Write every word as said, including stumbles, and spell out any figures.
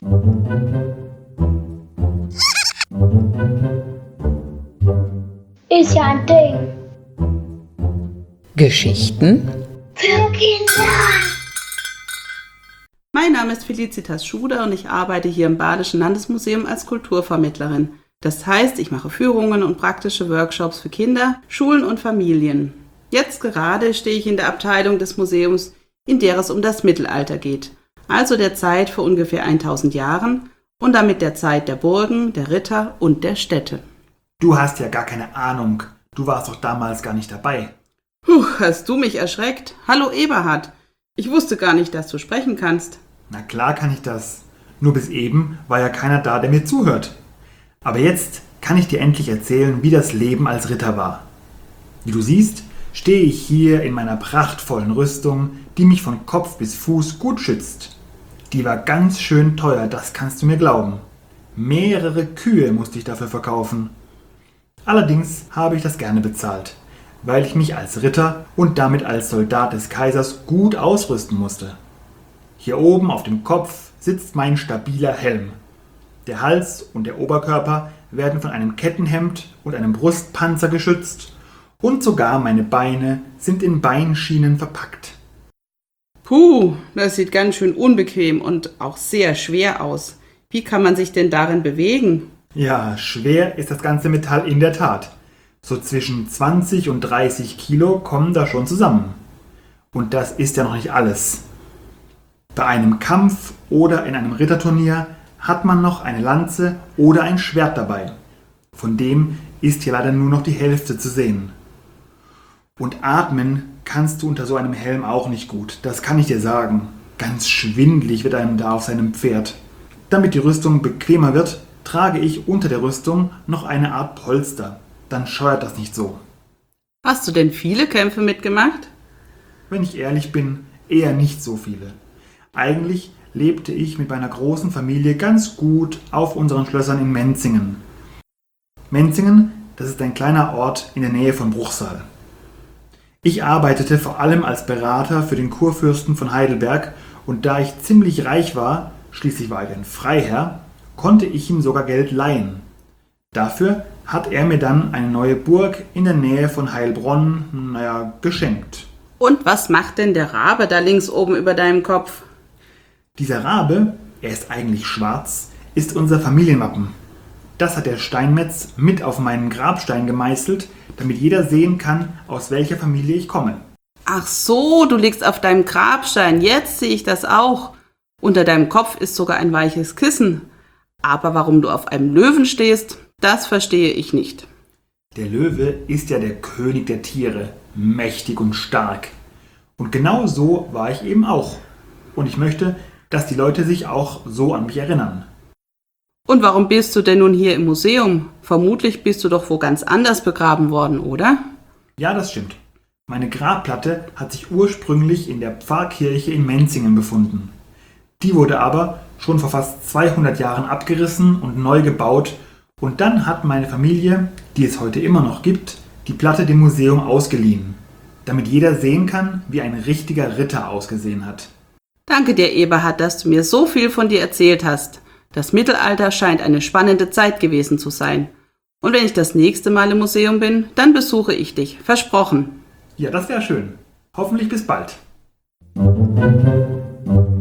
Ist ja ein Ding. Geschichten Für Kinder. Mein Name ist Felicitas Schuder und ich arbeite hier im Badischen Landesmuseum als Kulturvermittlerin. Das heißt, ich mache Führungen und praktische Workshops für Kinder, Schulen und Familien. Jetzt gerade stehe ich in der Abteilung des Museums, in der es um das Mittelalter geht, also der Zeit vor ungefähr tausend Jahren und damit der Zeit der Burgen, der Ritter und der Städte. Du hast ja gar keine Ahnung. Du warst doch damals gar nicht dabei. Puh, hast du mich erschreckt? Hallo Eberhard. Ich wusste gar nicht, dass du sprechen kannst. Na klar kann ich das. Nur bis eben war ja keiner da, der mir zuhört. Aber jetzt kann ich dir endlich erzählen, wie das Leben als Ritter war. Wie du siehst, stehe ich hier in meiner prachtvollen Rüstung, die mich von Kopf bis Fuß gut schützt. Die war ganz schön teuer, das kannst du mir glauben. Mehrere Kühe musste ich dafür verkaufen. Allerdings habe ich das gerne bezahlt, weil ich mich als Ritter und damit als Soldat des Kaisers gut ausrüsten musste. Hier oben auf dem Kopf sitzt mein stabiler Helm. Der Hals und der Oberkörper werden von einem Kettenhemd und einem Brustpanzer geschützt und sogar meine Beine sind in Beinschienen verpackt. Puh, das sieht ganz schön unbequem und auch sehr schwer aus. Wie kann man sich denn darin bewegen? Ja, schwer ist das ganze Metall in der Tat. So zwischen zwanzig und dreißig Kilo kommen da schon zusammen. Und das ist ja noch nicht alles. Bei einem Kampf oder in einem Ritterturnier hat man noch eine Lanze oder ein Schwert dabei. Von dem ist hier leider nur noch die Hälfte zu sehen. Und atmen kannst du unter so einem Helm auch nicht gut, das kann ich dir sagen. Ganz schwindelig wird einem da auf seinem Pferd. Damit die Rüstung bequemer wird, trage ich unter der Rüstung noch eine Art Polster. Dann scheuert das nicht so. Hast du denn viele Kämpfe mitgemacht? Wenn ich ehrlich bin, eher nicht so viele. Eigentlich lebte ich mit meiner großen Familie ganz gut auf unseren Schlössern in Menzingen. Menzingen, das ist ein kleiner Ort in der Nähe von Bruchsal. Ich arbeitete vor allem als Berater für den Kurfürsten von Heidelberg und da ich ziemlich reich war, schließlich war ich ein Freiherr, konnte ich ihm sogar Geld leihen. Dafür hat er mir dann eine neue Burg in der Nähe von Heilbronn, naja, geschenkt. Und was macht denn der Rabe da links oben über deinem Kopf? Dieser Rabe, er ist eigentlich schwarz, ist unser Familienwappen. Das hat der Steinmetz mit auf meinen Grabstein gemeißelt, damit jeder sehen kann, aus welcher Familie ich komme. Ach so, du liegst auf deinem Grabstein, jetzt sehe ich das auch. Unter deinem Kopf ist sogar ein weiches Kissen. Aber warum du auf einem Löwen stehst, das verstehe ich nicht. Der Löwe ist ja der König der Tiere, mächtig und stark. Und genau so war ich eben auch. Und ich möchte, dass die Leute sich auch so an mich erinnern. Und warum bist du denn nun hier im Museum? Vermutlich bist du doch wo ganz anders begraben worden, oder? Ja, das stimmt. Meine Grabplatte hat sich ursprünglich in der Pfarrkirche in Menzingen befunden. Die wurde aber schon vor fast zweihundert Jahren abgerissen und neu gebaut und dann hat meine Familie, die es heute immer noch gibt, die Platte dem Museum ausgeliehen, damit jeder sehen kann, wie ein richtiger Ritter ausgesehen hat. Danke dir, Eberhard, dass du mir so viel von dir erzählt hast. Das Mittelalter scheint eine spannende Zeit gewesen zu sein. Und wenn ich das nächste Mal im Museum bin, dann besuche ich dich. Versprochen. Ja, das wäre schön. Hoffentlich bis bald.